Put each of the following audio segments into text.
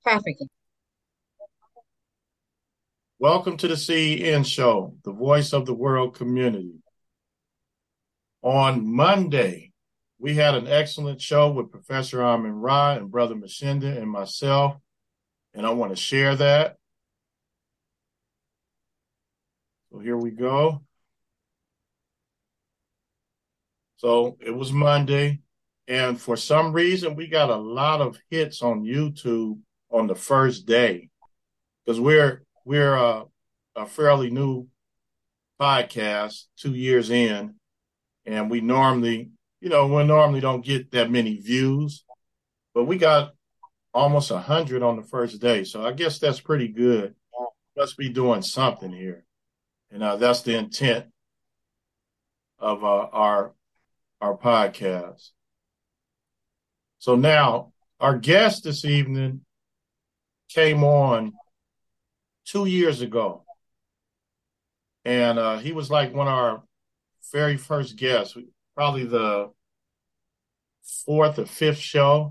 Trafficking. Welcome to the CEN Show, the voice of the world community. On Monday, we had an excellent show with Professor Amin Ra and Brother Mashinda and myself, and I want to share that. So here we go. So it was Monday, and for some reason, we got a lot of hits on YouTube on the first day because we're a fairly new podcast, 2 years in, and we normally don't get that many views, but we got almost 100 on the first day. So I guess that's pretty good. Must be doing something here, and that's the intent of our podcast. So now our guest this evening came on 2 years ago, and he was like one of our very first guests, probably the fourth or fifth show.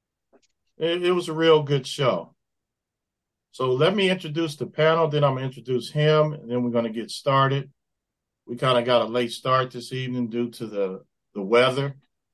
It was a real good show. So let me introduce the panel, then I'm going to introduce him, and then we're going to get started. We kind of got a late start this evening due to the weather.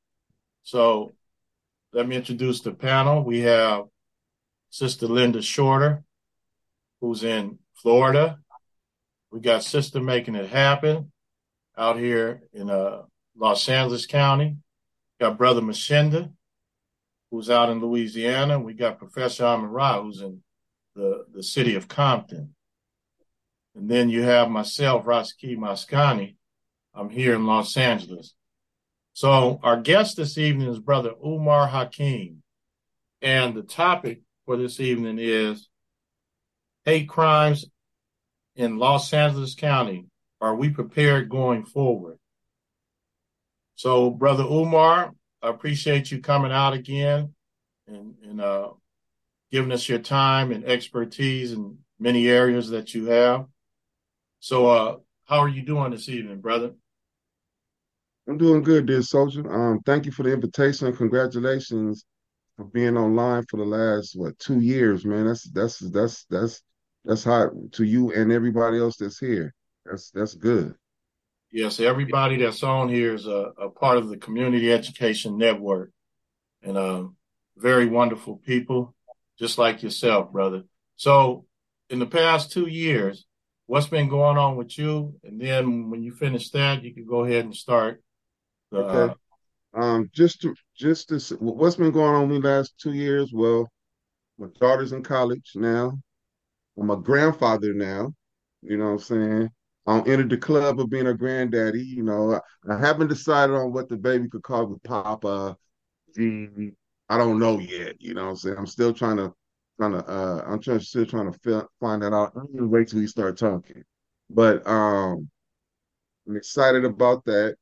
So let me introduce the panel. We have Sister Linda Shorter, who's in Florida. We got Sister Making It Happen out here in Los Angeles County. Got Brother Mashinda, who's out in Louisiana. We got Professor Amin Ra, who's in the city of Compton. And then you have myself, Rasaki Maskani. I'm here in Los Angeles. So our guest this evening is Brother Umar Hakim. And the topic for this evening is hate crimes in Los Angeles County. Are we prepared going forward? So, Brother Umar, I appreciate you coming out again and giving us your time and expertise in many areas that you have. So, how are you doing this evening, brother? I'm doing good, dear soldier. Thank you for the invitation and congratulations for being online for the last 2 years, man. That's hot to you and everybody else that's here. That's good. Yes, everybody that's on here is a part of the Community Education Network and very wonderful people, just like yourself, brother. So, in the past 2 years, what's been going on with you? And then when you finish that, you can go ahead and start the. Okay. What's been going on in the last 2 years? Well, my daughter's in college now. I'm a grandfather now. You know what I'm saying? I'm entered the club of being a granddaddy. I haven't decided on what the baby could call the Papa. G. I don't know yet. You know what I'm saying? I'm still still trying to find that out. I'm gonna wait till we start talking. But I'm excited about that.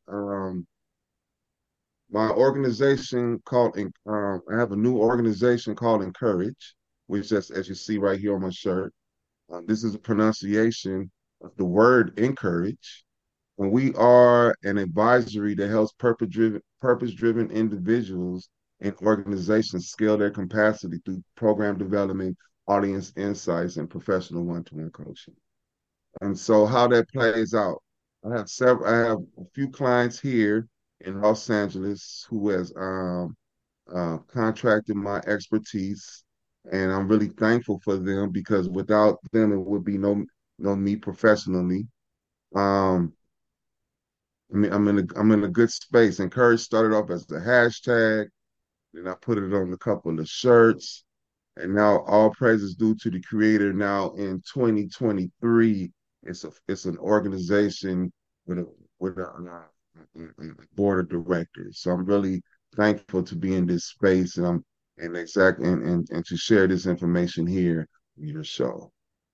My organization I have a new organization called Encourage, which just as you see right here on my shirt. This is a pronunciation of the word encourage. And we are an advisory that helps purpose-driven individuals and organizations scale their capacity through program development, audience insights, and professional one-to-one coaching. And so how that plays out, I have a few clients here in Los Angeles who has contracted my expertise, and I'm really thankful for them because without them, it would be no me professionally. Um, I'm in a good space. Encourage started off as a hashtag, then I put it on a couple of shirts, and now all praise is due to the creator. Now in 2023, it's an organization with a board of directors. So I'm really thankful to be in this space, and I'm and exact and to share this information here in your show.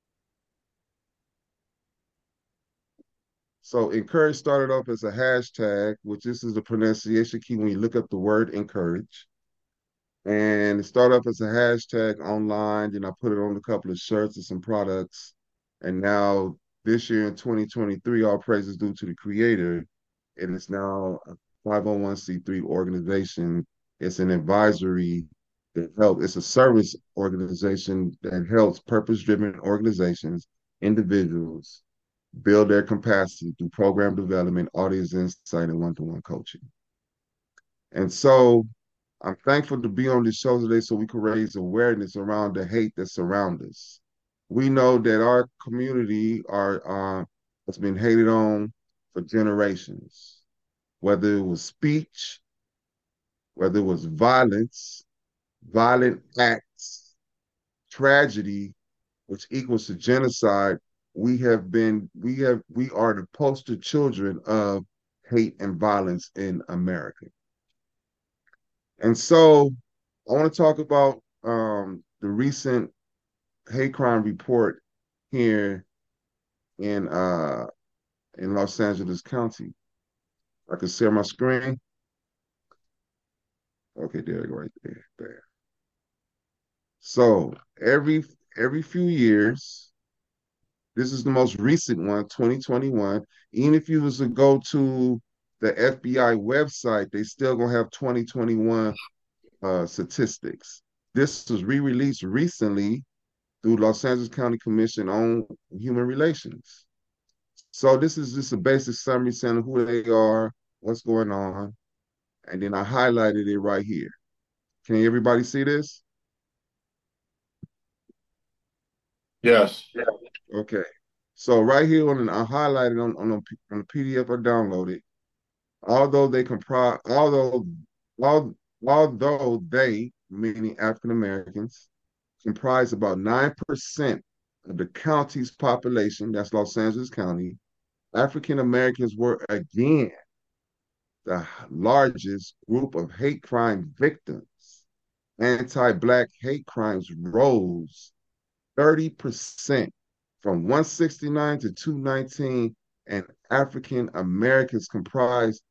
So encourage started off as a hashtag, which this is the pronunciation key when you look up the word encourage. And it started off as a hashtag online, then I put it on a couple of shirts and some products. And now this year in 2023, all praises due to the creator. It is now a 501c3 organization. It's an advisory that help. It's a service organization that helps purpose-driven organizations, individuals build their capacity through program development, audience insight, and one-to-one coaching. And so I'm thankful to be on this show today so we can raise awareness around the hate that surrounds us. We know that our community has been hated on for generations, whether it was speech, whether it was violence, violent acts, tragedy, which equals to genocide. We are the poster children of hate and violence in America. And so I want to talk about the recent hate crime report here in uh, in Los Angeles County. I can share my screen. Okay, there you go, right there. There. So every few years, this is the most recent one, 2021. Even if you was to go to the FBI website, they still gonna have 2021 statistics. This was re-released recently through Los Angeles County Commission on Human Relations. So this is just a basic summary saying who they are, what's going on, and then I highlighted it right here. Can everybody see this? Yes. Yeah. Okay. So right here I highlighted on the PDF I downloaded, although they comprise, although they, meaning African Americans, comprise about 9% of the county's population, that's Los Angeles County, African Americans were again the largest group of hate crime victims. Anti-Black hate crimes rose 30% from 169 to 219, and African Americans comprised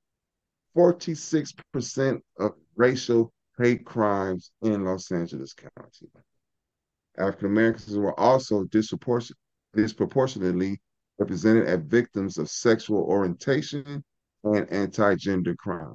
46% of racial hate crimes in Los Angeles County. African Americans were also disproportionately represented as victims of sexual orientation and anti-gender crimes.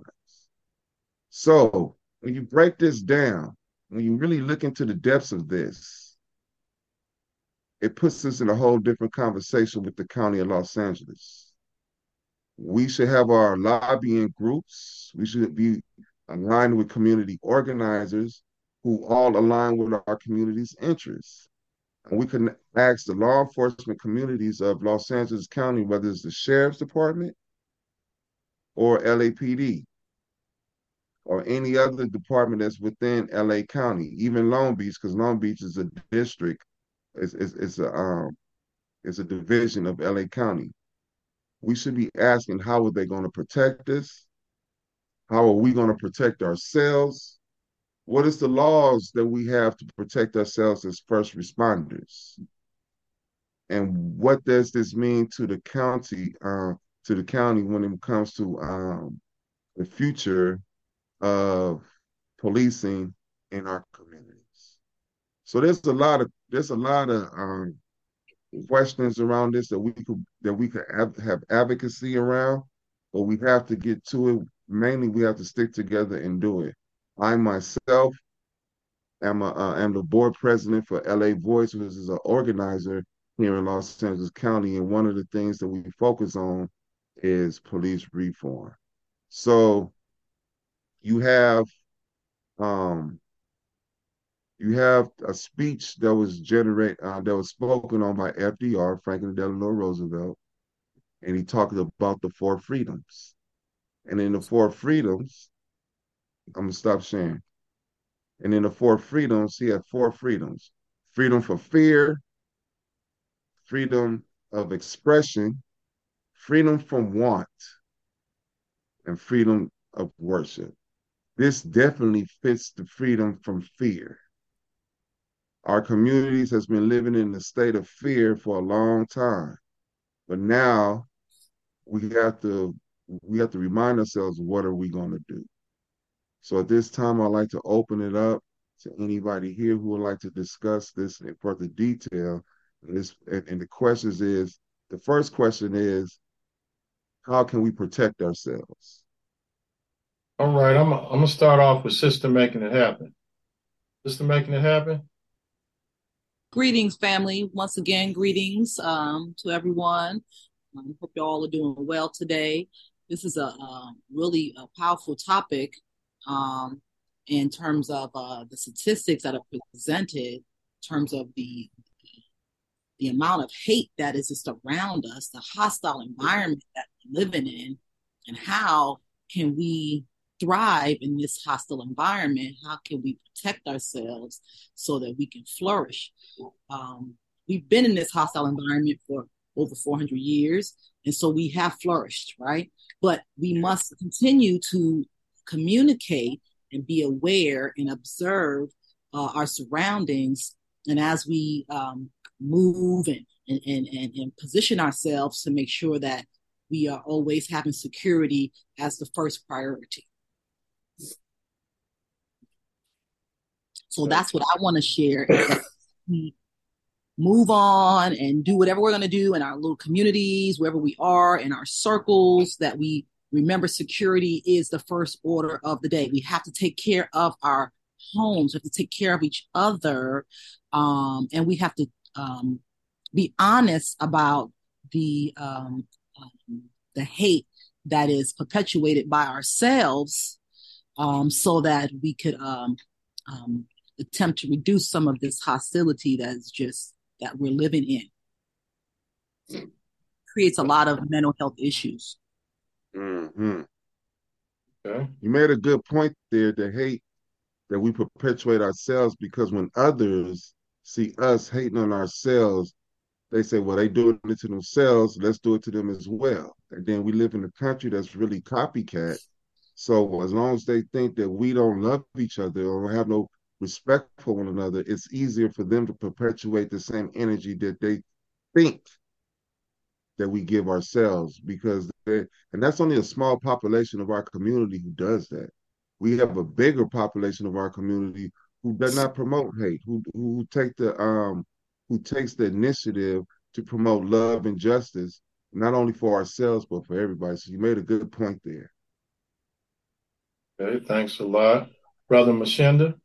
So when you break this down, when you really look into the depths of this, it puts us in a whole different conversation with the County of Los Angeles. We should have our lobbying groups. We should be aligned with community organizers who all align with our community's interests. And we can ask the law enforcement communities of Los Angeles County, whether it's the sheriff's department or LAPD or any other department that's within LA County, even Long Beach, because Long Beach is a district, it's a division of LA County. We should be asking how are they going to protect us? How are we going to protect ourselves? What is the laws that we have to protect ourselves as first responders? And what does this mean to the county when it comes to the future of policing in our communities? So there's a lot of questions around this that we could have advocacy around, but we have to get to it. Mainly, we have to stick together and do it. I myself am the board president for LA Voice, which is an organizer here in Los Angeles County, and one of the things that we focus on is police reform. So you have um, you have a speech that was spoken on by FDR, Franklin Delano Roosevelt, and he talked about the four freedoms. And in the four freedoms, I'm gonna stop sharing. And in the four freedoms, he had four freedoms: freedom from fear, freedom of expression, freedom from want, and freedom of worship. This definitely fits the freedom from fear. Our communities has been living in a state of fear for a long time, but now we have to we have to remind ourselves what are we going to do. So at this time, I'd like to open it up to anybody here who would like to discuss this in further detail. And the first question is, how can we protect ourselves? All right. I'm gonna start off with Sister making it happen. Sister Making It Happen? Greetings, family. Once again, greetings to everyone. Hope you all are doing well today. This is a really powerful topic um, in terms of the statistics that are presented, in terms of the amount of hate that is just around us, the hostile environment that we're living in, and how can we thrive in this hostile environment? How can we protect ourselves so that we can flourish? Um, we've been in this hostile environment for over 400 years, and so we have flourished, right? But we must continue to communicate and be aware and observe our surroundings. And as we move and position ourselves to make sure that we are always having security as the first priority. So that's what I want to share is that we move on and do whatever we're going to do in our little communities, wherever we are, in our circles, that we remember security is the first order of the day. We have to take care of our homes. We have to take care of each other. And we have to be honest about the hate that is perpetuated by ourselves, so that we could attempt to reduce some of this hostility that we're living in. Creates a lot of mental health issues. Mm-hmm. Okay. You made a good point there, the hate that we perpetuate ourselves, because when others see us hating on ourselves, they say, well, they doing it to themselves, let's do it to them as well. And then we live in a country that's really copycat. So as long as they think that we don't love each other or have no respect for one another, it's easier for them to perpetuate the same energy that they think that we give ourselves, and that's only a small population of our community who does that. We have a bigger population of our community who does not promote hate, who takes the initiative to promote love and justice, not only for ourselves but for everybody. So you made a good point there. Okay, thanks a lot. Brother Mashenda?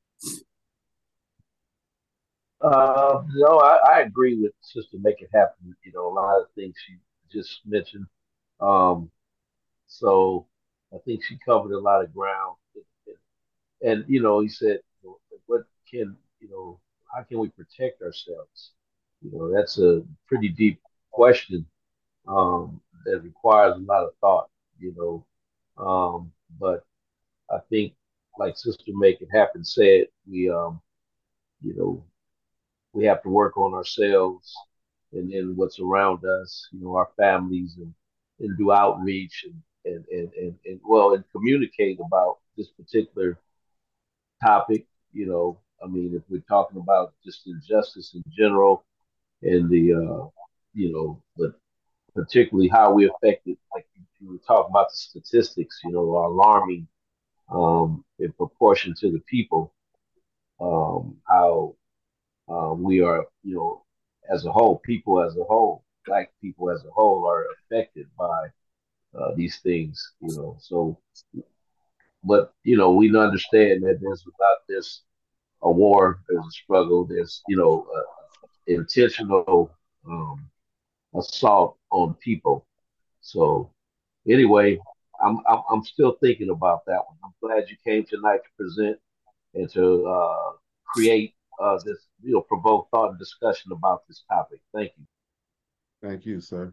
No, I agree with Sister Make It Happen. You know, a lot of things she just mentioned. Um, so I think she covered a lot of ground. And you know, he said, you know, what can, you know, how can we protect ourselves? You know, that's a pretty deep question that requires a lot of thought. You but I think, like Sister Make It Happen said, you know, we have to work on ourselves and then what's around us, you know, our families and do outreach and well and communicate about this particular topic. You know, I mean, if we're talking about just injustice in general and you know, but particularly how we affected, like you were talking about the statistics, you know, are alarming in proportion to the people, how we are, you know, as a whole, people as a whole, black people as a whole are affected by these things, you know. So, but you know, we understand that there's a war, there's a struggle, there's intentional assault on people. So, anyway, I'm still thinking about that one. I'm glad you came tonight to present and to create this, you know, provoke thought and discussion about this topic. Thank you. Thank you, sir.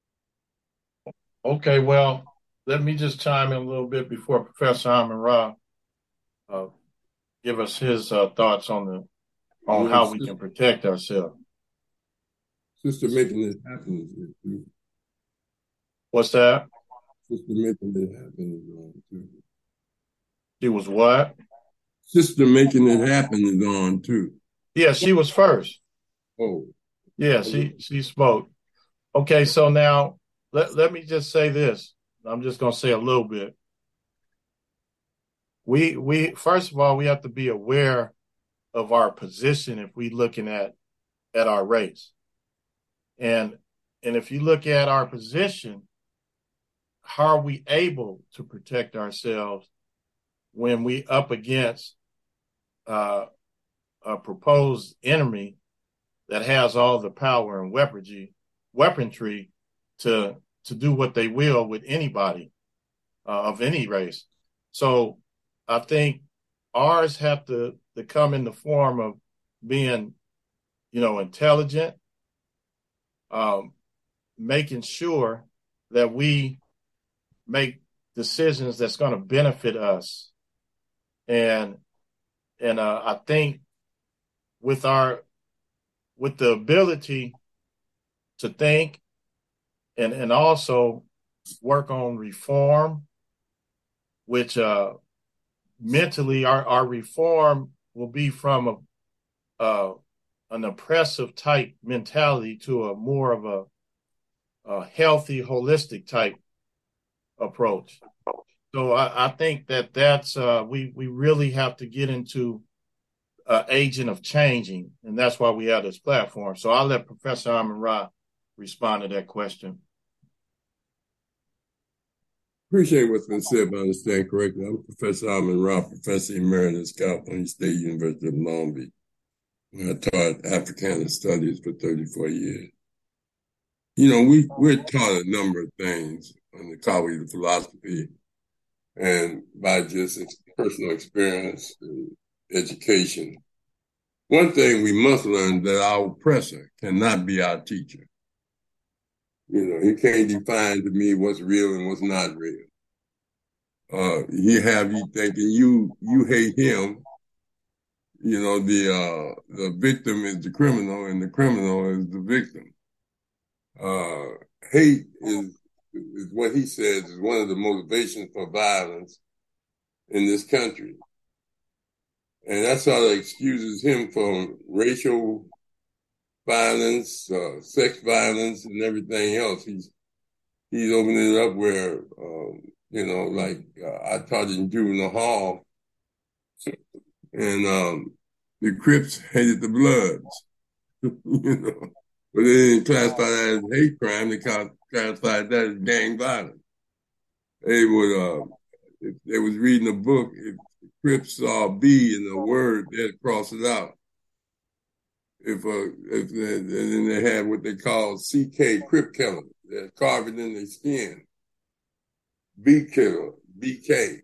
Okay, well, let me just chime in a little bit before Professor Amon Ra uh, give us his thoughts on Well, how we can protect ourselves. Sister Making It Happen is What's that? Sister Making It Happen is on too. She was what? Sister Making It Happen is on too. Yeah, she was first. Oh. Yeah, she spoke. Okay, so now let me just say this. I'm just gonna say a little bit. We first of all we have to be aware of our position if we looking at our race. And if you look at our position, how are we able to protect ourselves when we up against a proposed enemy that has all the power and weaponry to do what they will with anybody of any race. So I think ours have to come in the form of being, intelligent, making sure that we make decisions that's going to benefit us. And I think with the ability to think and also work on reform, which mentally our reform will be from an oppressive type mentality to a more of a healthy, holistic type approach. So I think that's we really have to get into agent of changing, and that's why we have this platform. So I'll let Professor Amun-Ra respond to that question. Appreciate what's been said, if I understand correctly. I'm Professor Amun-Ra, Professor Emeritus, California State University of Long Beach. I taught Africana Studies for 34 years. We're taught a number of things on the College of Philosophy and by just personal experience and education. One thing we must learn that our oppressor cannot be our teacher. He can't define to me what's real and what's not real. He have you thinking you hate him. The victim is the criminal and the criminal is the victim. Hate is what he says is one of the motivations for violence in this country. And that sort of excuses him from racial violence, sex violence, and everything else. He's opening it up where, I taught in juvenile hall, and the Crips hated the Bloods, but they didn't classify that as hate crime. They classified that as gang violence. They was reading a book. If the Crips saw B in the word, they'd cross it out. And then they had what they call CK Crip killer. They carve it in their skin. B killer, BK.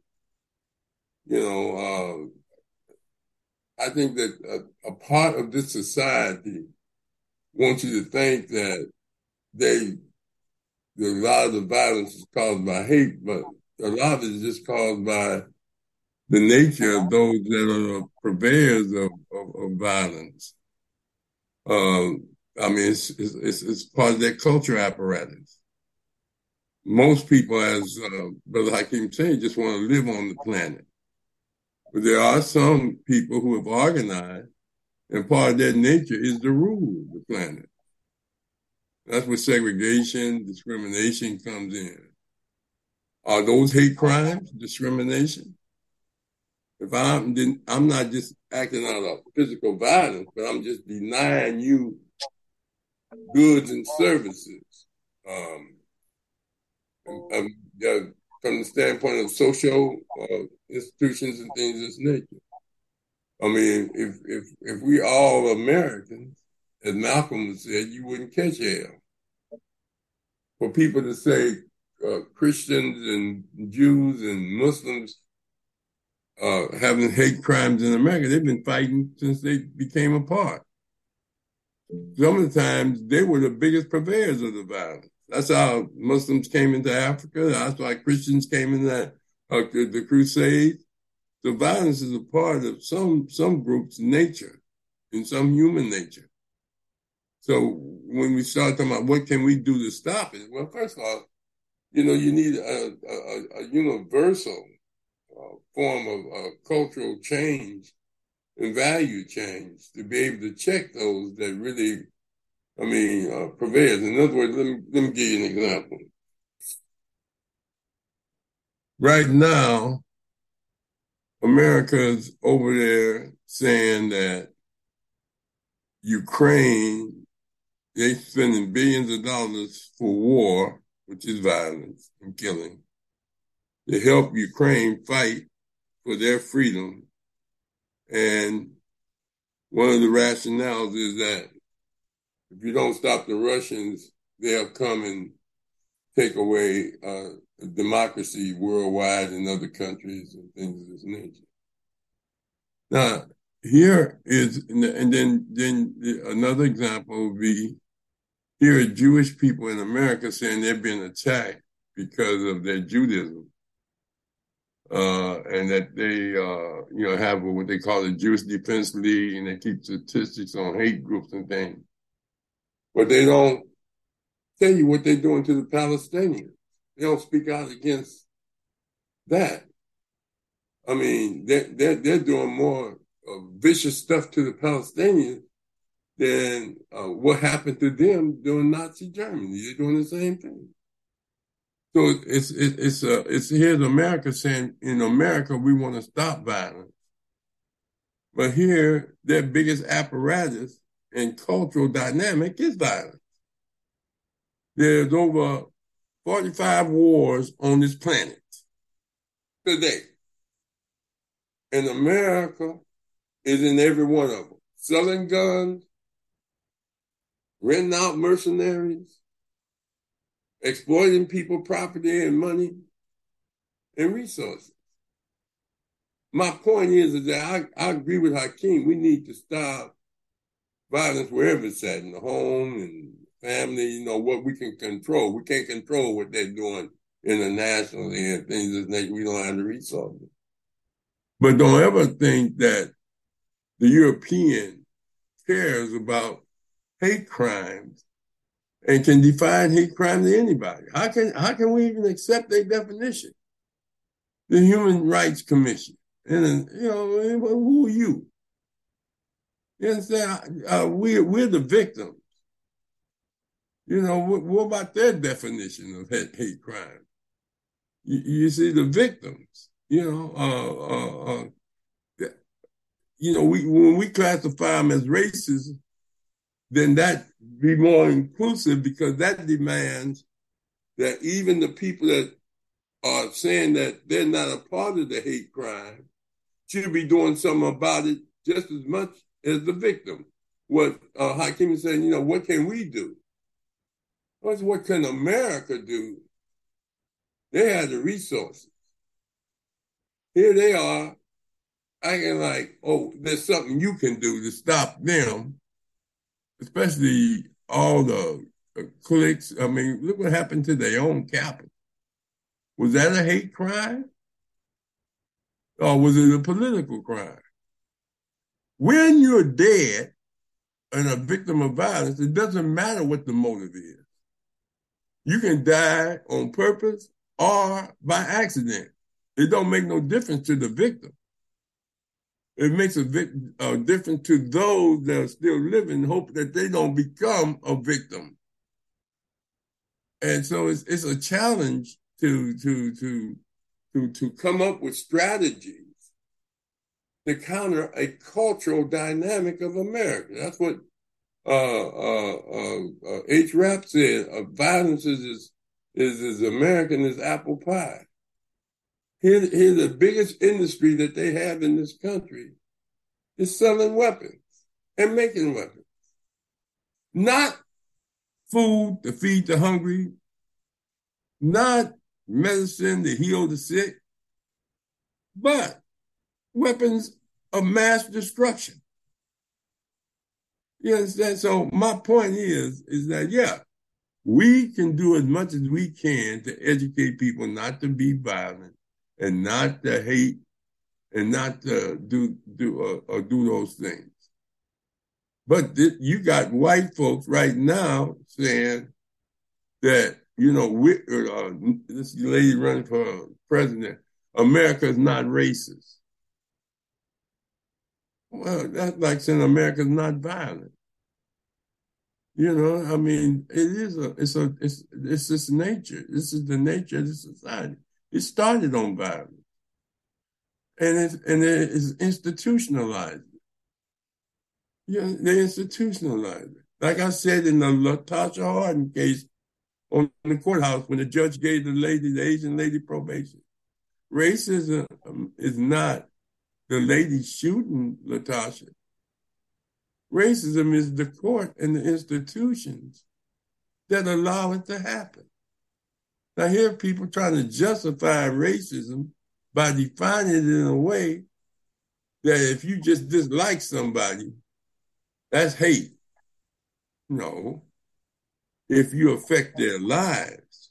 I think that a part of this society wants you to think that a lot of the violence is caused by hate, but a lot of it is just caused by the nature of those that are the purveyors of violence. It's part of their culture apparatus. Most people, as Brother Hakeem saying, just want to live on the planet. But there are some people who have organized, and part of their nature is to rule the planet. That's where segregation, discrimination comes in. Are those hate crimes, discrimination? If I'm not just acting out of physical violence, but I'm just denying you goods and services. From the standpoint of social institutions and things of this nature. I mean, if we all Americans, as Malcolm said, you wouldn't catch hell. For people to say Christians and Jews and Muslims having hate crimes in America, they've been fighting since they became apart. Some of the times, they were the biggest purveyors of the violence. That's how Muslims came into Africa. That's why Christians came into the Crusades. So violence is a part of some groups' nature and some human nature. So when we start talking about what can we do to stop it, well, first of all, you need a universal form of cultural change and value change to be able to check those that really purveyors. In other words, let me give you an example. Right now, America's over there saying that Ukraine, they're spending billions of dollars for war, which is violence and killing, to help Ukraine fight for their freedom And one of the rationales is that if you don't stop the Russians, they'll come and take away democracy worldwide in other countries and things of this nature. Now, here is, and then another example would be, here are Jewish people in America saying they're being attacked because of their Judaism. And that they, have what they call the Jewish Defense League, and they keep statistics on hate groups and things. But they don't tell you what they're doing to the Palestinians. They don't speak out against that. I mean, they're doing more vicious stuff to the Palestinians than what happened to them during Nazi Germany. They're doing the same thing. So it's here's America saying, in America, we want to stop violence. But here, their biggest apparatus and cultural dynamic is violence. There's over 45 wars on this planet today. And America is in every one of them. Selling guns, renting out mercenaries, exploiting people, property, and money, and resources. My point is that I agree with Hakeem. We need to stop violence wherever it's at, in the home and family, what we can control. We can't control what they're doing internationally and things of that nature. We don't have the resources. But don't ever think that the European cares about hate crimes and can define hate crime to anybody. How can we even accept their definition? The Human Rights Commission. And, who are you? You understand? We're the victims. What about their definition of hate crime? You see, the victims, when we classify them as racist, then that be more inclusive, because that demands that even the people that are saying that they're not a part of the hate crime should be doing something about it just as much as the victim. What Hakeem is saying, what can we do? What can America do? They have the resources. Here they are acting like, there's something you can do to stop them, especially all the cliques. I mean, look what happened to their own capital. Was that a hate crime? Or was it a political crime? When you're dead and a victim of violence, it doesn't matter what the motive is. You can die on purpose or by accident. It don't make no difference to the victim. It makes a difference to those that are still living, hope that they don't become a victim. And so it's a challenge to come up with strategies to counter a cultural dynamic of America. That's what H. Rap said. Violence is as American as apple pie. Here's the biggest industry that they have in this country is selling weapons and making weapons. Not food to feed the hungry, not medicine to heal the sick, but weapons of mass destruction. You understand? So my point is that, we can do as much as we can to educate people not to be violent and not to hate and not to do those things. But you got white folks right now saying that, this lady running for president, America is not racist. Well, that's like saying America's not violent. I mean, it's this nature. This is the nature of the society. It started on violence. And it is institutionalized. They institutionalized it. Like I said in the Latasha Harden case on the courthouse, when the judge gave the Asian lady probation. Racism is not the lady shooting Latasha. Racism is the court and the institutions that allow it to happen. I hear people trying to justify racism by defining it in a way that if you just dislike somebody, that's hate. No. If you affect their lives,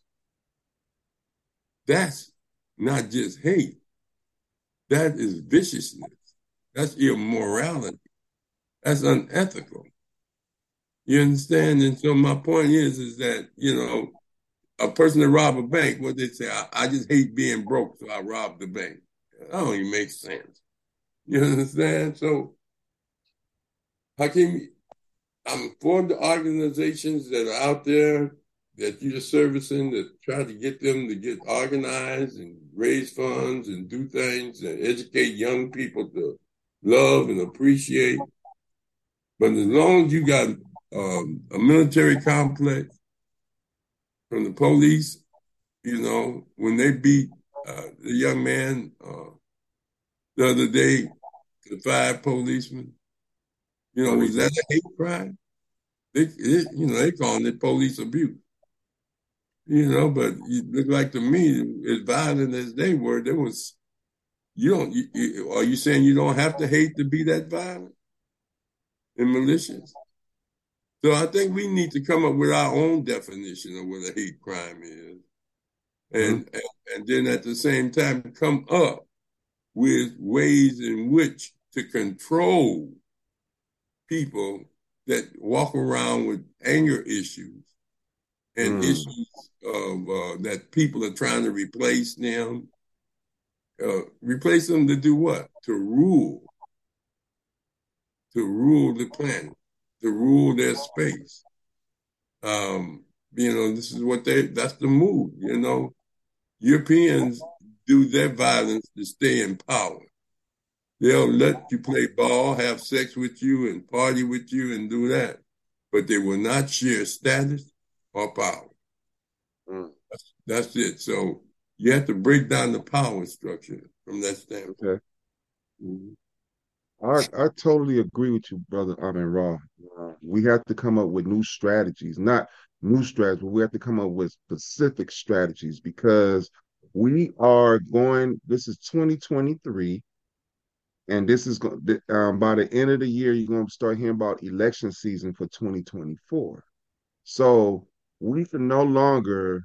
that's not just hate. That is viciousness. That's immorality. That's unethical. You understand? And so my point is that, a person that rob a bank, what they say, I just hate being broke, so I rob the bank. That don't even make sense. You understand? So Hakeem, I'm for the organizations that are out there that you're servicing that try to get them to get organized and raise funds and do things and educate young people to love and appreciate. But as long as you got a military complex from the police, when they beat the young man the other day, the 5 policemen, was that a hate crime? They calling it police abuse. But it looked like to me, as violent as they were, there was, are you saying you don't have to hate to be that violent and malicious? So I think we need to come up with our own definition of what a hate crime is. And then at the same time, come up with ways in which to control people that walk around with anger issues and issues of that people are trying to replace them. Replace them to do what? To rule the planet, to rule their space. This is that's the move, Europeans do their violence to stay in power. They'll let you play ball, have sex with you, and party with you, and do that. But they will not share status or power. That's it. So you have to break down the power structure from that standpoint. Okay. I totally agree with you, brother Amin Ra. We have to come up with new strategies, not new strategies, but we have to come up with specific strategies because this is 2023, and this is by the end of the year, you're going to start hearing about election season for 2024. So we can no longer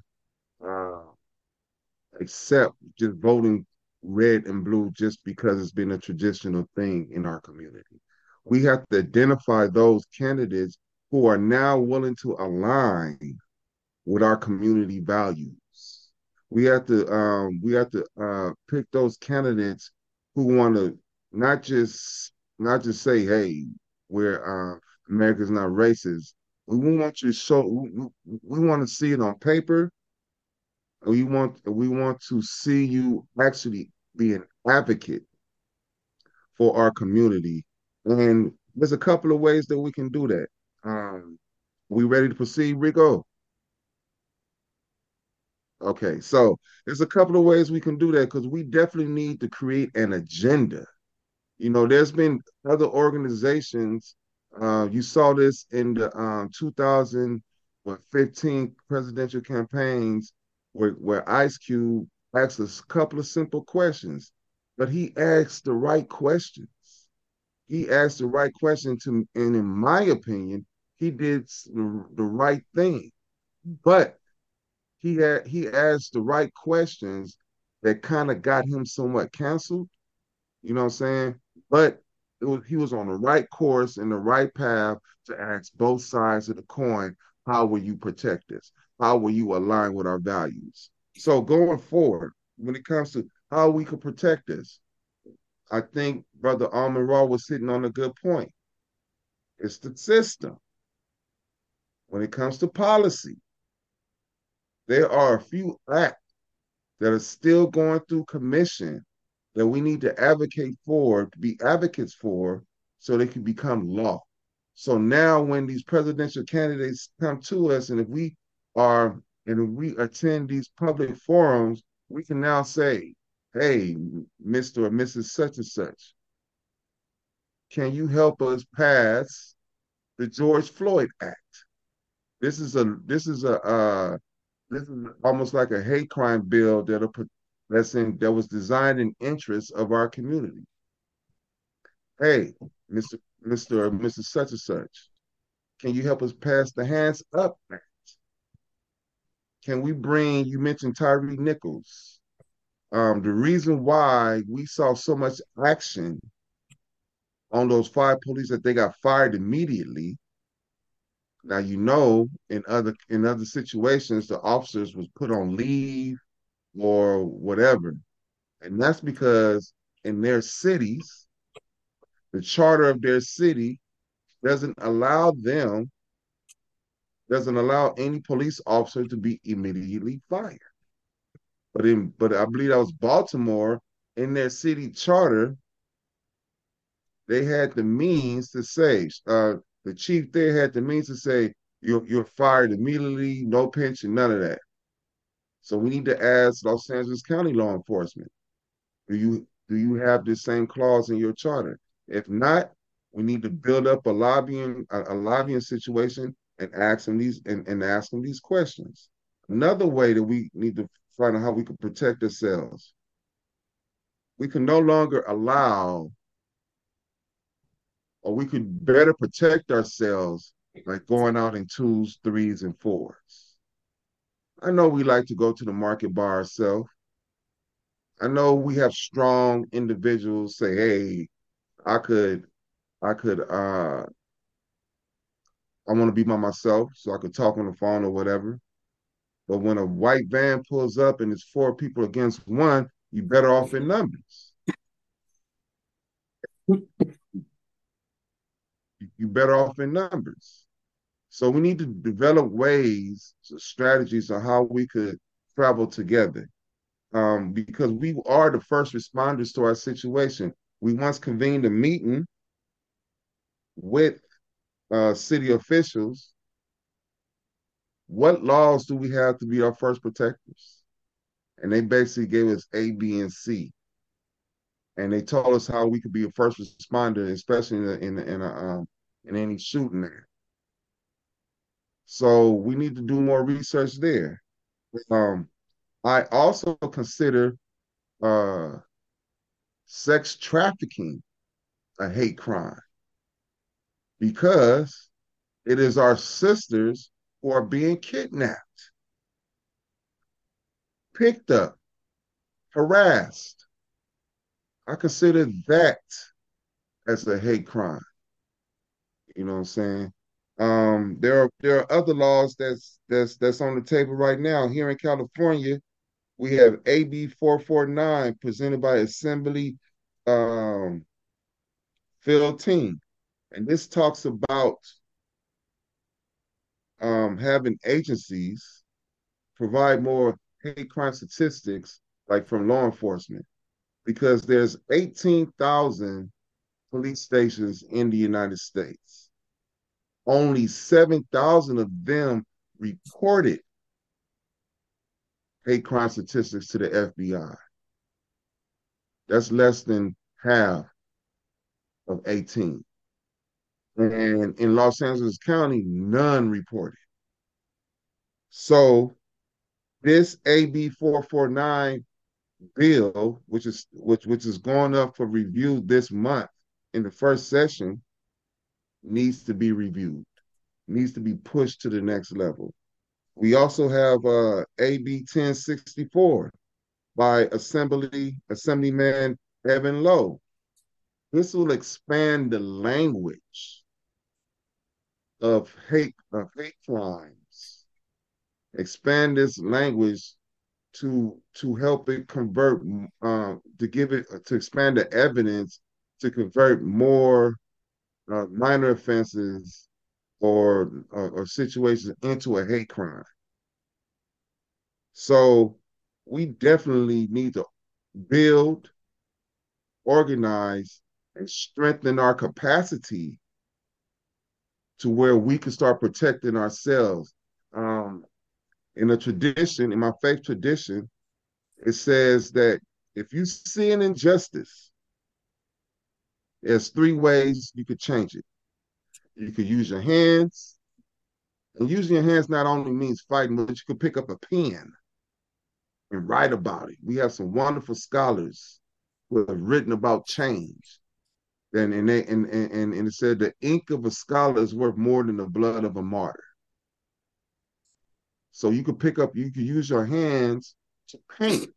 accept just voting red and blue just because it's been a traditional thing in our community. We have to identify those candidates who are now willing to align with our community values. We have to pick those candidates who want to not just say, "Hey, we're America's not racist." We want you to show. We want to see it on paper. We want to see you actually be an advocate for our community, and there's a couple of ways that we can do that. We ready to proceed, Rico? Okay, so there's a couple of ways we can do that because we definitely need to create an agenda. There's been other organizations. You saw this in the 2015 presidential campaigns where Ice Cube asked us a couple of simple questions, but he asked the right questions. He asked the right question and in my opinion, he did the right thing. But he asked the right questions that kind of got him somewhat canceled. You know what I'm saying? But he was on the right course and the right path to ask both sides of the coin. How will you protect us? How will you align with our values? So going forward, when it comes to how we could protect this, I think Brother Amin Ra was sitting on a good point. It's the system. When it comes to policy, there are a few acts that are still going through commission that we need to be advocates for, so they can become law. So now when these presidential candidates come to us, and if we attend these public forums, we can now say, "Hey, Mr. or Mrs. such and such, can you help us pass the George Floyd Act? This is a this is a this is almost like a hate crime bill that was designed in interest of our community. Hey, Mr. or Mrs. Such and such, can you help us pass the Hands Up Act? Can we bring, you mentioned Tyree Nichols. The reason why we saw so much action on those 5 police that they got fired immediately. Now in other situations the officers was put on leave or whatever. And that's because in their cities, the charter of their city doesn't allow them, doesn't allow any police officer to be immediately fired. But I believe that was Baltimore. In their city charter, they had the means to say, the chief there had the means to say, you're fired immediately, no pension, none of that. So we need to ask Los Angeles County law enforcement, do you have this same clause in your charter? If not, we need to build up a lobbying situation and ask them these questions. Another way that we need to find out how we can protect ourselves. We can no longer allow, or we could better protect ourselves like going out in twos, threes, and fours. I know we like to go to the market by ourselves. I know we have strong individuals say, hey, I could, I could, I want to be by myself so I could talk on the phone or whatever. But when a white van pulls up and it's 4 people against one, you better off in numbers. You better off in numbers. So we need to develop ways, strategies on how we could travel together. Because we are the first responders to our situation. We once convened a meeting with city officials. What laws do we have to be our first protectors? And they basically gave us A, B, and C. And they told us how we could be a first responder, especially in any shooting there. So we need to do more research there. Um, I also consider uh, sex trafficking a hate crime because it is our sisters who are being kidnapped, picked up, harassed. I consider that as a hate crime. You know what I'm saying? There are other laws that's on the table right now. Here in California, we have AB 449 presented by Assembly um, Phil Team, and this talks about having agencies provide more hate crime statistics, like from law enforcement, because there's 18,000 police stations in the United States. Only 7,000 of them reported hate crime statistics to the FBI. That's less than half of 18. And in Los Angeles County, none reported. So this AB 449 bill, which is going up for review this month in the first session, needs to be reviewed, needs to be pushed to the next level. We also have AB 1064 by Assemblyman Evan Lowe. This will expand the language of hate crimes. Expand this language to help it convert, to expand the evidence to convert more minor offenses or situations into a hate crime. So we definitely need to build, organize, and strengthen our capacity to where we can start protecting ourselves. Um, in my faith tradition, it says that if you see an injustice, There's three ways you could change it. You could use your hands, and using your hands not only means fighting, but you could pick up a pen and write about it. We have some wonderful scholars who have written about change. And it said the ink of a scholar is worth more than the blood of a martyr. So you could use your hands to paint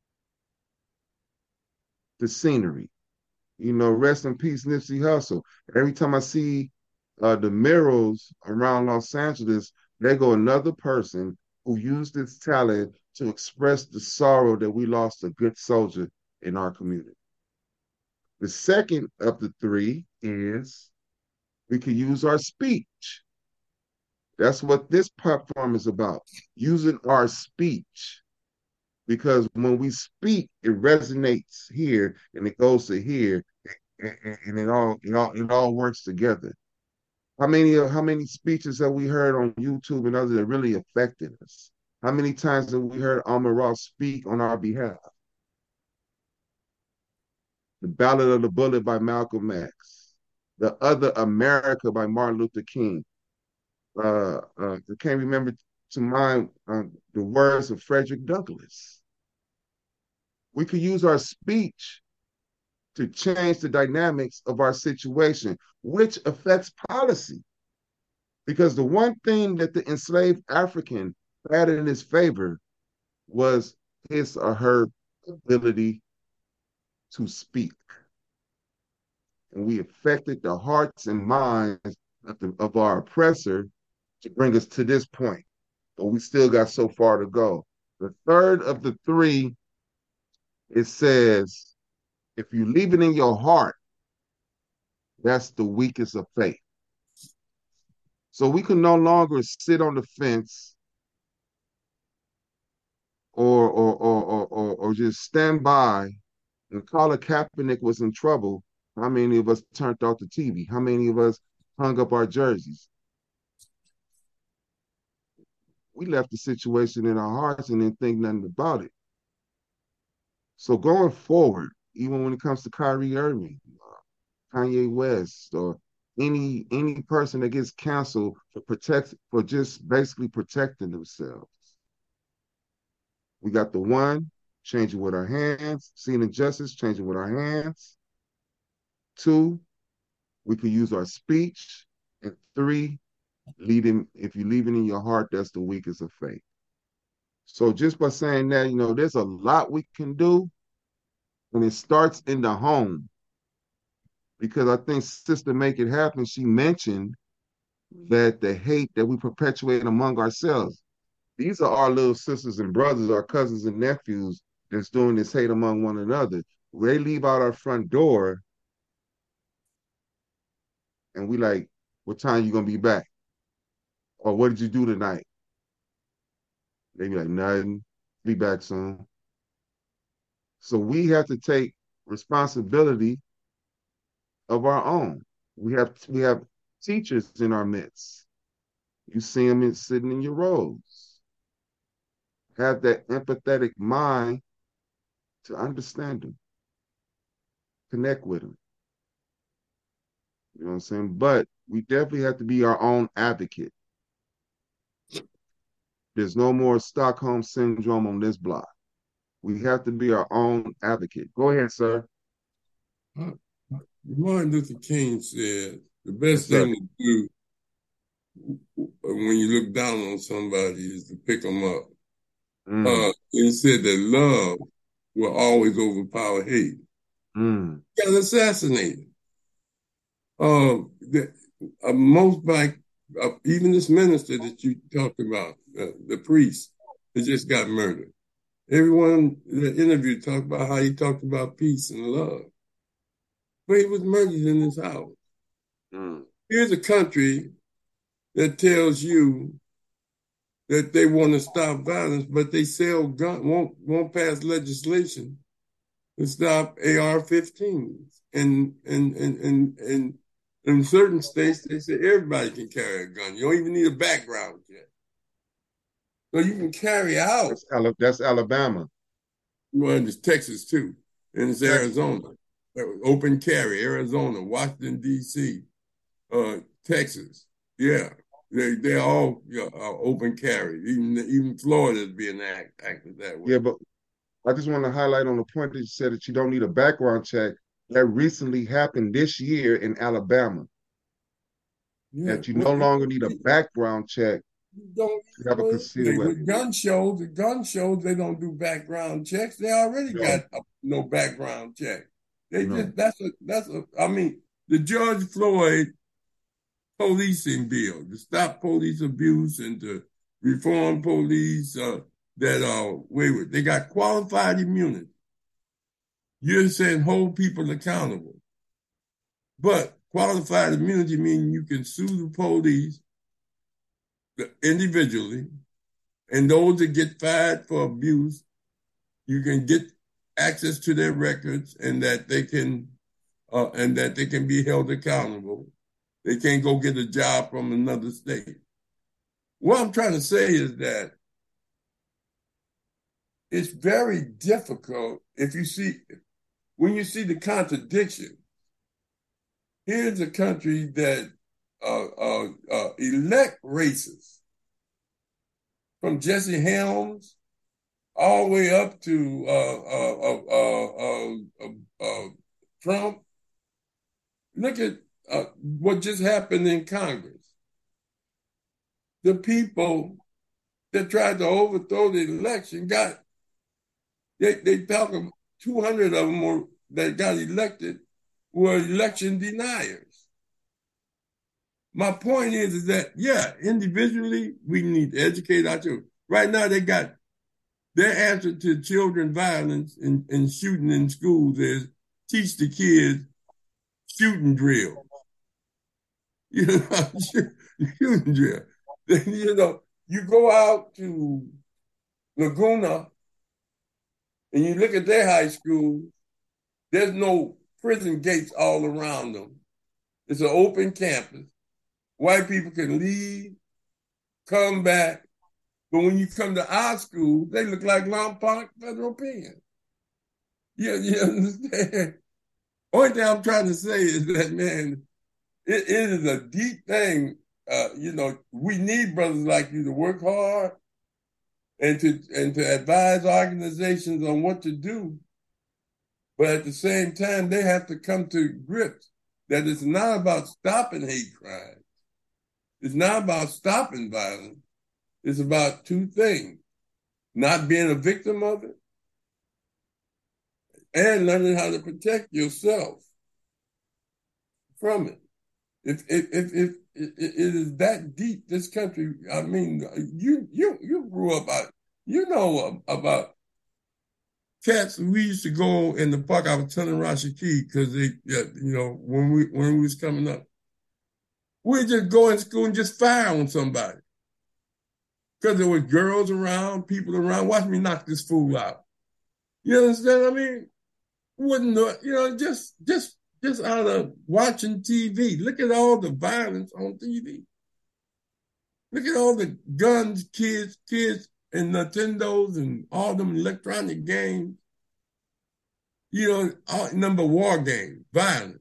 the scenery. Rest in peace, Nipsey Hussle. Every time I see the murals around Los Angeles, there go another person who used his talent to express the sorrow that we lost a good soldier in our community. The second of the three is we could use our speech. That's what this platform is about, using our speech. Because when we speak, it resonates here and it goes to here, and it all works together. How many speeches have we heard on YouTube and others that really affected us? How many times have we heard Amar Ross speak on our behalf? The Ballad of the Bullet by Malcolm X, The Other America by Martin Luther King. I can't remember to mind the words of Frederick Douglass. We could use our speech to change the dynamics of our situation, which affects policy. Because the one thing that the enslaved African had in his favor was his or her ability to speak. And we affected the hearts and minds of our oppressor to bring us to this point. But we still got so far to go. The third of the three, it says, if you leave it in your heart, that's the weakest of faith. So we can no longer sit on the fence or just stand by and Colin Kaepernick was in trouble. How many of us turned off the TV? How many of us hung up our jerseys? We left the situation in our hearts and didn't think nothing about it. So going forward, even when it comes to Kyrie Irving, Kanye West, or any person that gets canceled for just basically protecting themselves, we got the one, changing with our hands, seeing injustice, changing with our hands. Two, we could use our speech. And three, if you leave it in your heart, that's the weakest of faith. So just by saying that, there's a lot we can do, and it starts in the home. Because I think Sister Make It Happen, she mentioned that the hate that we perpetuate among ourselves, these are our little sisters and brothers, our cousins and nephews that's doing this hate among one another. They leave out our front door, and we like, what time you gonna be back? Or what did you do tonight? They be like, nothing, be back soon. So we have to take responsibility of our own. We have teachers in our midst. You see them sitting in your rows. Have that empathetic mind to understand them, connect with them. You know what I'm saying? But we definitely have to be our own advocate. There's no more Stockholm syndrome on this block. We have to be our own advocate. Go ahead, sir. Martin Luther King said the best thing to do when you look down on somebody is to pick them up. He said that love will always overpower hate. He got assassinated. Most black, even this minister that you talked about, the priest that just got murdered. Everyone in the interview talked about how he talked about peace and love. But he was murdered in his house. Here's a country that tells you that they want to stop violence, but they sell guns, won't pass legislation to stop AR-15s. And in certain states, they say everybody can carry a gun. You don't even need a background check. So you can carry out. That's Alabama. Well, it's Texas too, and it's Arizona. open carry, Arizona, Washington, D.C., Texas. Yeah, they all open carry. Even Florida is being acted that way. Yeah, but I just want to highlight on the point that you said that you don't need a background check. That recently happened this year in Alabama. Yeah, That you no longer need a background check don't to have a concealed weapon. with the gun shows, they don't do background checks. They already got no background check. They just that's a. I mean, the George Floyd policing bill to stop police abuse and to reform police they got qualified immunity. You're saying hold people accountable, but qualified immunity means you can sue the police individually, and those that get fired for abuse, you can get access to their records, and that they can be held accountable. They can't go get a job from another state. What I'm trying to say is that it's very difficult when you see the contradiction. Here's a country that elect racists, from Jesse Helms all the way up to Trump. Look at what just happened in Congress. The people that tried to overthrow the election they talk about 200 of them that got elected were election deniers. My point is that, individually, we need to educate our children. Right now, they got their answer to children violence and shooting in schools is teach the kids shooting drill. Shooting drill. You go out to Laguna and you look at their high school, there's no prison gates all around them. It's an open campus. White people can leave, come back, but when you come to our school, they look like Lompoc Federal Pen. You understand? Only thing I'm trying to say is that, man, it is a deep thing. We need brothers like you to work hard and to advise organizations on what to do. But at the same time, they have to come to grips that it's not about stopping hate crimes. It's not about stopping violence. It's about two things: not being a victim of it and learning how to protect yourself from it. If it is that deep, this country, I mean, you grew up about cats. We used to go in the park. I was telling Rashiki because when we was coming up, we'd just go in school and just fire on somebody because there were girls around, people around. Watch me knock this fool out. You understand? I mean, just out of watching TV. Look at all the violence on TV. Look at all the guns, kids, and Nintendos and all them electronic games. Number war games, violence.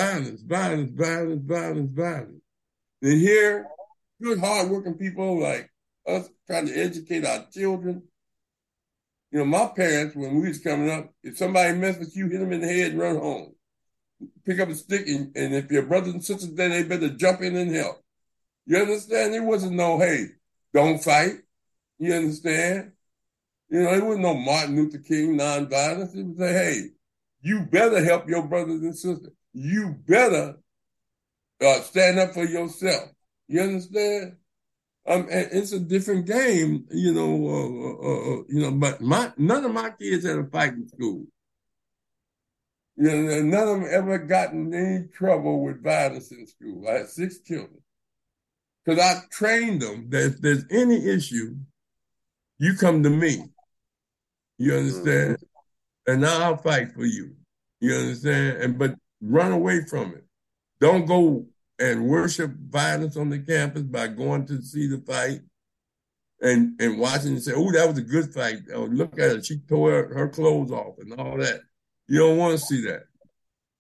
And here, good hardworking people like us trying to educate our children. My parents, when we was coming up, if somebody messed with you, hit them in the head and run home. Pick up a stick, and if your brothers and sisters there, they better jump in and help. You understand? There wasn't no, hey, don't fight. You understand? There wasn't no Martin Luther King nonviolence. It was like, hey, you better help your brothers and sisters. You better stand up for yourself. You understand? And it's a different game, but none of my kids had a fight in school. None of them ever got in any trouble with violence in school. I had 6 children. Because I trained them that if there's any issue, you come to me. You understand? And I'll fight for you. You understand? But run away from it. Don't go and worship violence on the campus by going to see the fight and watching and say, oh, that was a good fight. Oh, look at her. She tore her clothes off and all that. You don't want to see that.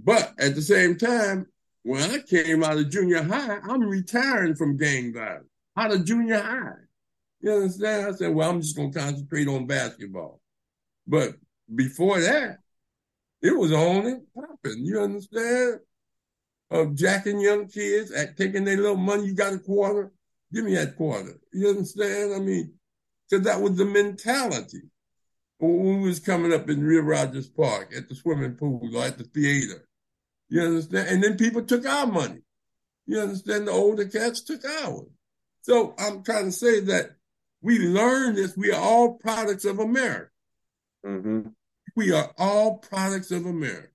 But at the same time, when I came out of junior high, I'm retiring from gang violence out of junior high. You understand? I said, well, I'm just going to concentrate on basketball. But before that, it was on and popping. You understand? Of jacking young kids, taking their little money. You got a quarter? Give me that quarter. You understand? I mean, because that was the mentality when we was coming up in Real Rogers Park at the swimming pool or at the theater. You understand? And then people took our money. You understand? The older cats took ours. So I'm trying to say that we learned this. We are all products of America. Mm-hmm. We are all products of America.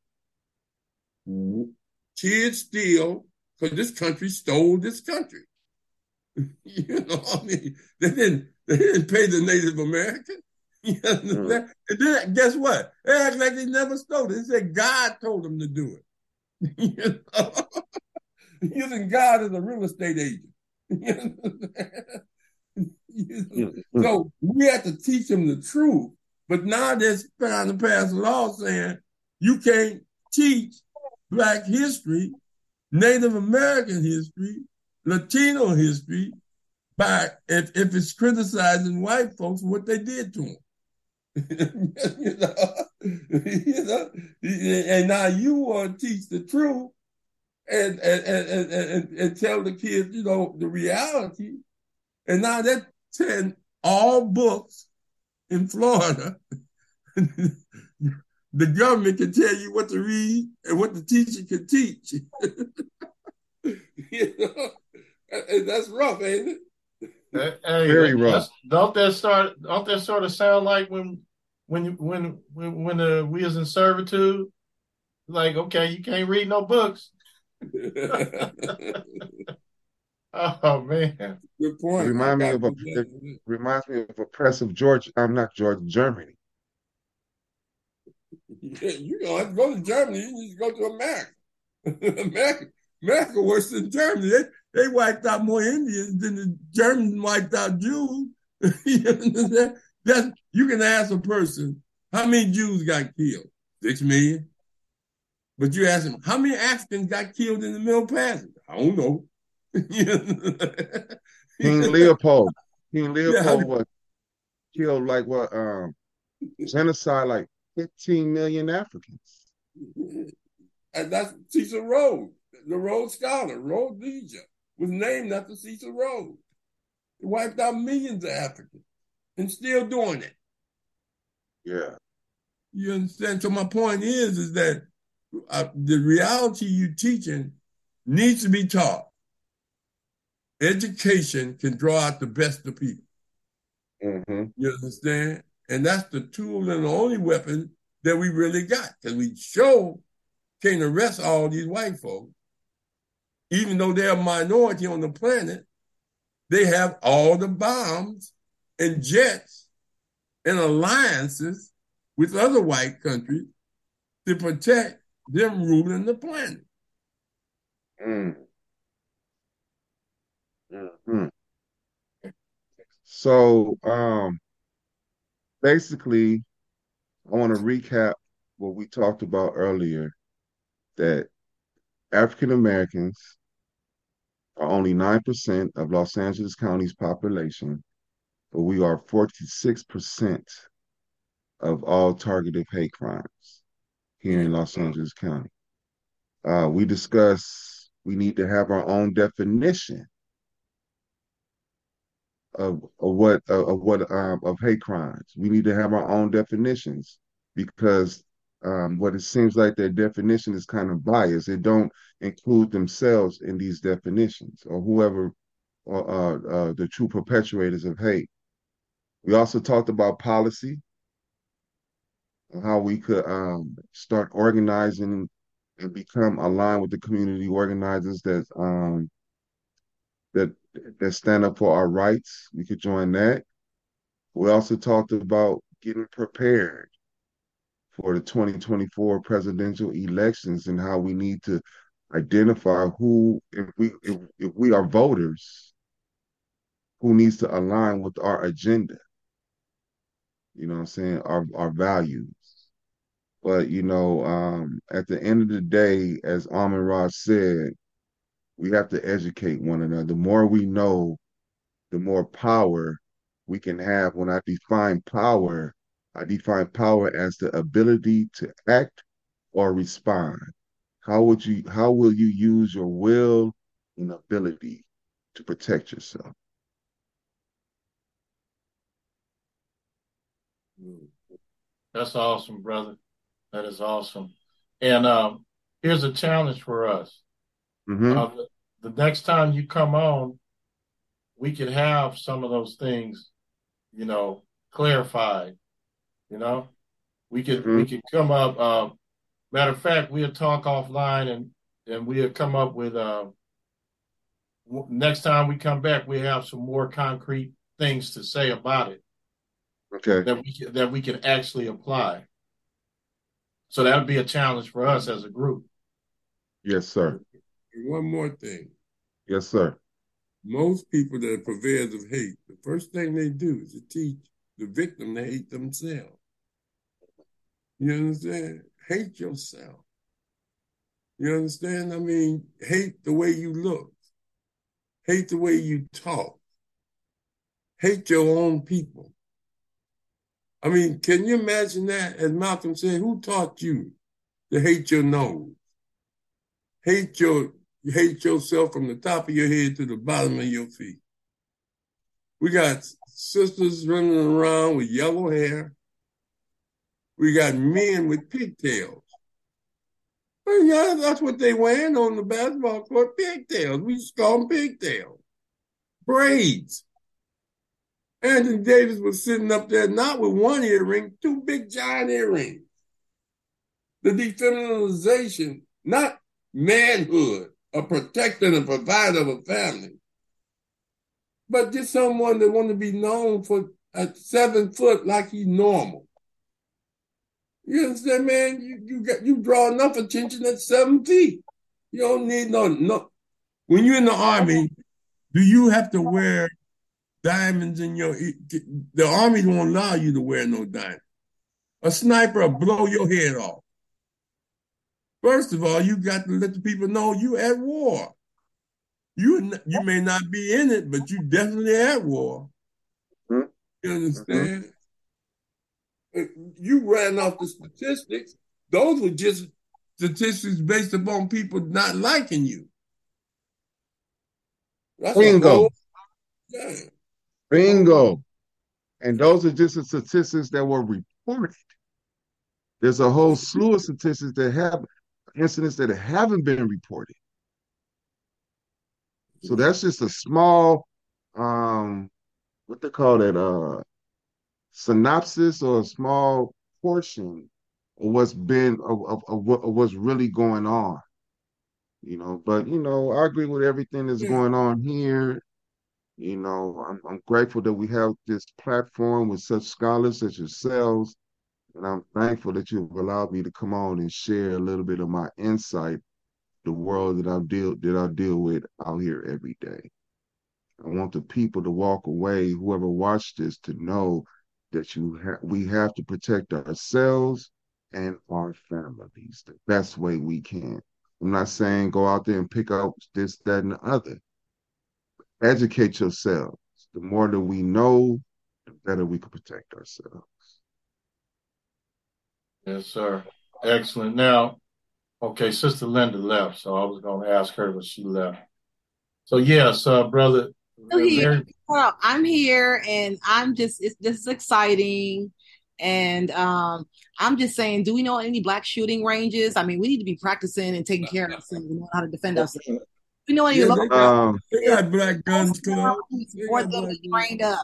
Kids steal because this country stole this country. You know, I mean, they didn't pay the Native American. You understand? And then guess what? They act like they never stole it. They said God told them to do it. You know? Using God as a real estate agent. So we have to teach them the truth. But now they're trying to pass a law saying you can't teach Black history, Native American history, Latino history by if it's criticizing white folks for what they did to them. You know, and now you want to teach the truth and tell the kids, you know, the reality. And now they're saying all books in Florida, the government can tell you what to read and what the teacher can teach. You know, and that's rough, ain't it? Hey, Very rough. Don't that sort of sound like when we was in servitude? Like, okay, you can't read no books. Oh man, good point. Reminds me of oppressive Georgia. I'm not Georgia, Germany. You don't have to go to Germany. You need to go to America. America worse than Germany. They wiped out more Indians than the Germans wiped out Jews. You can ask a person, how many Jews got killed? 6 million. But you ask them, how many Africans got killed in the Middle Passage? I don't know. King Leopold was killed like what? Genocide like 15 million Africans. And that's Cecil Rhodes, the Rhodes Scholar, Rhodesia, was named after Cecil Rhodes. It wiped out millions of Africans and still doing it. Yeah. You understand? So my point is that the reality you're teaching needs to be taught. Education can draw out the best of people. Mm-hmm. You understand? And that's the tool and the only weapon that we really got. Because we sure can't arrest all these white folks. Even though they're a minority on the planet, they have all the bombs and jets and alliances with other white countries to protect them ruling the planet. Mm. Mm-hmm. So basically, I want to recap what we talked about earlier, that African Americans are only 9% of Los Angeles County's population, but we are 46% of all targeted hate crimes here in Los Angeles County. We discussed we need to have our own definition of hate crimes. We need to have our own definitions because what it seems like their definition is kind of biased. They don't include themselves in these definitions or whoever the true perpetuators of hate. We also talked about policy and how we could start organizing and become aligned with the community organizers that stand up for our rights. We could join that. We also talked about getting prepared for the 2024 presidential elections and how we need to identify who, if we are voters, who needs to align with our agenda. You know what I'm saying? Our values. But at the end of the day, as Amon Ra said, we have to educate one another. The more we know, the more power we can have. When I define power as the ability to act or respond. How will you use your will and ability to protect yourself? That's awesome, brother. That is awesome. And here's a challenge for us. Mm-hmm. The next time you come on, we could have some of those things, clarified. We could Mm-hmm. we could come up. Matter of fact, we'll talk offline and we'll come up with next time we come back, we have some more concrete things to say about it Okay. that we can actually apply. So that would be a challenge for us as a group. Yes, sir. And one more thing. Yes, sir. Most people that are purveyors of hate, the first thing they do is to teach the victim to hate themselves. You understand? Hate yourself. You understand? I mean, hate the way you look. Hate the way you talk. Hate your own people. I mean, can you imagine that? As Malcolm said, who taught you to hate your nose? Hate yourself from the top of your head to the bottom of your feet. We got sisters running around with yellow hair. We got men with pigtails. Well, yeah, that's what they wearing on the basketball court, pigtails. We just call them pigtails. Braids. Anthony Davis was sitting up there not with one earring, two big giant earrings. The defeminization, not manhood, a protector and a provider of a family, but just someone that want to be known for at 7 foot like he's normal. You understand, man? You draw enough attention at 7 feet. You don't need no. When you're in the Army, do you have to wear diamonds in your? The Army won't allow you to wear no diamonds. A sniper will blow your head off. First of all, you got to let the people know you at war. You may not be in it, but you definitely at war. You understand? You ran off the statistics. Those were just statistics based upon people not liking you. That's Bingo. Yeah. Bingo. And those are just the statistics that were reported. There's a whole slew of statistics that have incidents that haven't been reported. So that's just a small, what they call that, synopsis or a small portion of what's what's really going on. But I agree with everything that's going on here. I'm grateful that we have this platform with such scholars as yourselves, and I'm thankful that you've allowed me to come on and share a little bit of my insight, the world that I deal with out here every day. I want the people to walk away, whoever watched this, to know that we have to protect ourselves and our families the best way we can. I'm not saying go out there and pick up this, that, and the other. Educate yourselves. The more that we know, the better we can protect ourselves. Yes, sir. Excellent. Now, okay, Sister Linda left, so I was going to ask her, but she left. So yes, brother. Well, I'm here, and this is exciting. And I'm just saying, do we know any black shooting ranges? I mean, we need to be practicing and taking care of ourselves and know how to defend ourselves. We know any they got black guns club. Support them to be trained up.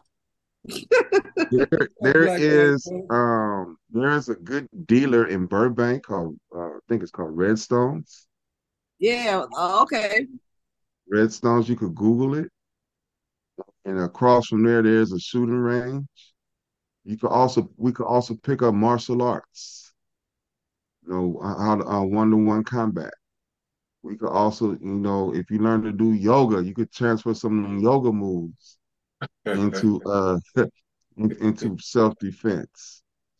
there is a good dealer in Burbank called I think it's called Redstones. Yeah. Okay. Redstones. You could Google it. And across from there's a shooting range. We could also pick up martial arts. How to one-to-one combat. We could also, if you learn to do yoga, you could transfer some yoga moves into into self-defense.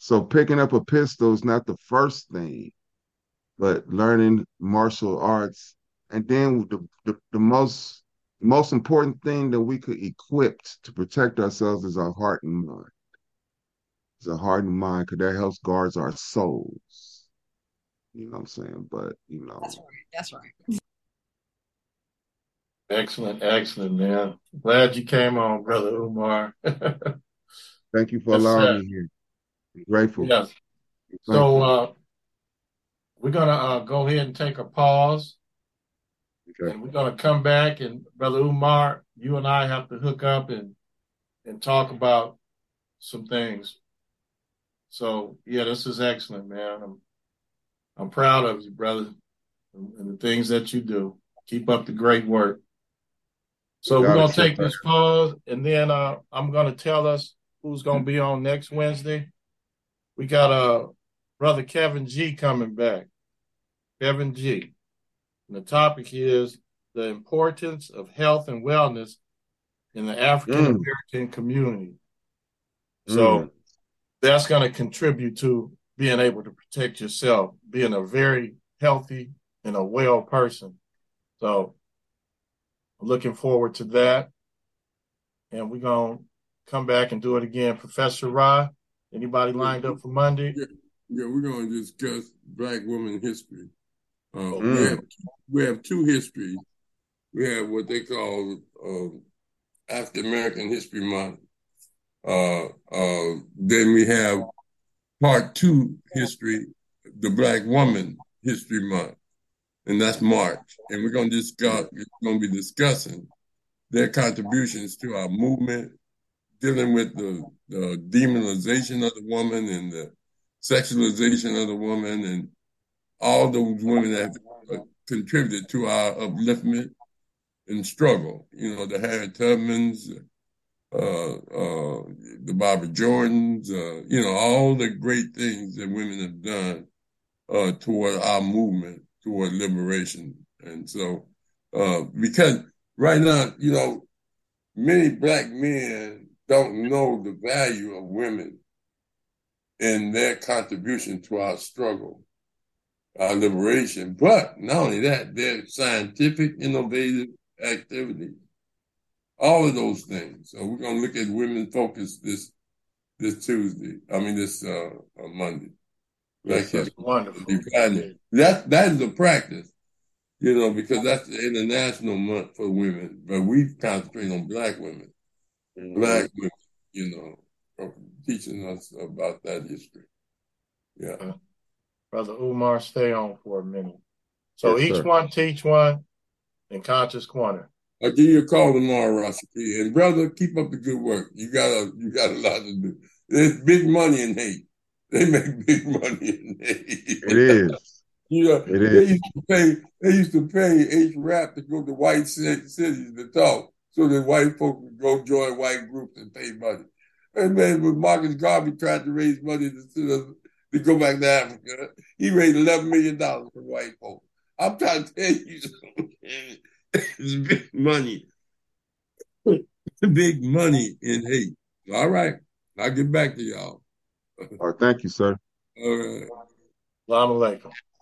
So picking up a pistol is not the first thing, but learning martial arts, and then the most important thing that we could equip to protect ourselves is our heart and mind. It's a heart and mind because that helps guards our souls. You know what I'm saying? But That's right. That's right. Excellent, excellent, man. Glad you came on, Brother Umar. thank you for Yes, allowing sir. me here. I'm grateful. Yes. Thank So you. we're gonna go ahead and take a pause, Okay. and we're gonna come back. And Brother Umar, you and I have to hook up and talk about some things. So yeah, this is excellent, man. I'm proud of you, brother, and the things that you do. Keep up the great work. So we're Without gonna except take this pause, and then I'm gonna tell us who's gonna be on next Wednesday. We got brother Kevin G coming back. Kevin G. And the topic is the importance of health and wellness in the African mm, American community. mm. So that's going to contribute to being able to protect yourself, being a very healthy and a well person. So I'm looking forward to that. And we're going to come back and do it again. Professor Ra, anybody lined up for Monday? Yeah, we're going to discuss Black women history. Okay. We have two histories. We have what they call African American History Month. Then we have part two history, the Black Woman History Month, and that's March. And we're going to be discussing their contributions to our movement, dealing with the demonization of the woman and the sexualization of the woman, and all those women that have contributed to our upliftment and struggle. You know, the Harriet Tubmans, the Barbara Jordans, all the great things that women have done toward our movement, toward liberation. And so, because right now, many Black men don't know the value of women and their contribution to our struggle, our liberation. But not only that, their scientific, innovative activities, all of those things. So we're going to look at women focus this Tuesday. This Monday. Yes, that's wonderful. That is a practice, because that's the international month for women. But we concentrate on Black women. Black women, teaching us about that history. Yeah. Brother Umar, stay on for a minute. So Yes, each sir. one teach one in Conscious Corner. I'll give you a call tomorrow, Rashaki. And brother, keep up the good work. You got a lot to do. There's big money in Haiti. They make big money in Haiti. It is. It is. They used to pay H-Rap to go to white cities to talk, so that white folks would go join white groups and pay money. And man, when Marcus Garvey tried to raise money to go back to Africa, he raised $11 million for white folks. I'm trying to tell you something. It's big money. Big money in Haiti. All right. I'll get back to y'all. All right, thank you, sir. All right. Assalamu alaikum.